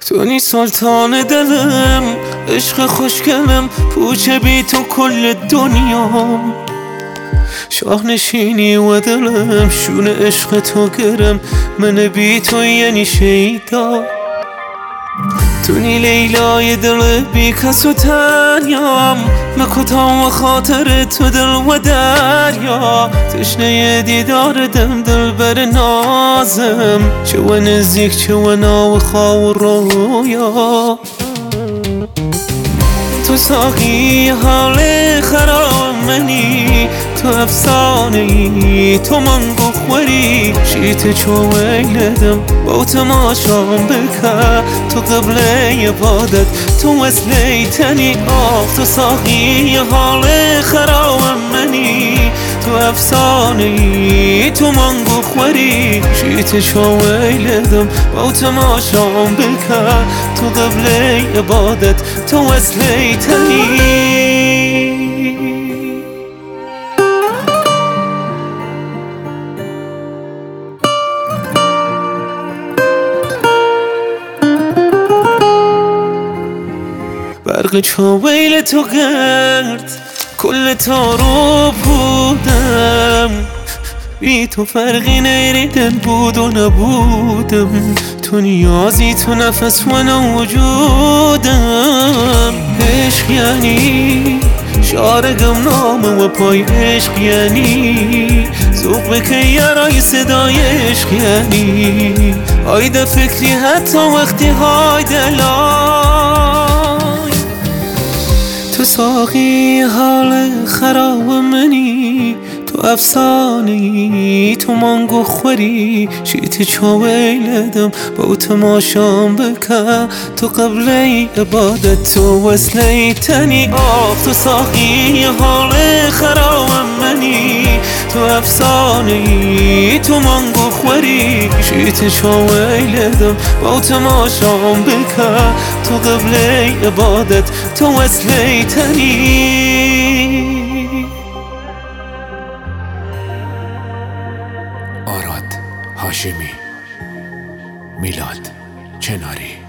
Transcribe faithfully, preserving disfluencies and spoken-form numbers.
تو نی سلطان دلم، عشق خوشگلم، پوچه بی تو کل دنیام. شاه نشینی و دلم، شون عشق تو گرم، من بی تو یعنی شیدا. تو نی لیلای دل بی کس و تنیام، مکتام و خاطر تو دل و دریا. تشنه دیدار دم دل بر نازم، چه و نزدیک چه و ناو خواه و رویا. تو ساقی حال خراب منی، تو افسانه ای، تو منگو خوری. شیت چو ویلدم با تماشام بکر، تو قبل عبادت تو وصله تنی. آخ تو ساقی حال خراب منی، تو افسانه ای، تو منگو خوری. شیت چو ویلدم با تماشام بکر، تو قبل عبادت تو وصله تنی. برق چاویل تو گرد کل تارو بودم، بی تو فرقی نیریدن بود و نبودم. تو نیازی تو نفس و وجودم. عشق یعنی شارگم نامه و پای عشق یعنی ذوق بکن یارای صدای عشق یعنی آیده فکری حتی وقتی های دلای. تو ساقی حال خراب منی، تو افسانه‌ای، تو مانگو خوری. شیت چو ویلدم با تماشام بکر، تو قبل عبادت تو وصله تنی. آخ تو ساقی حال خراب منی، تو افسانه‌ای، تو مانگو خوری. شیت چو ویلدم با تماشام بکر، تو قبل عبادت تو وصله تنی. آراد هاشمی، میلاد چناری.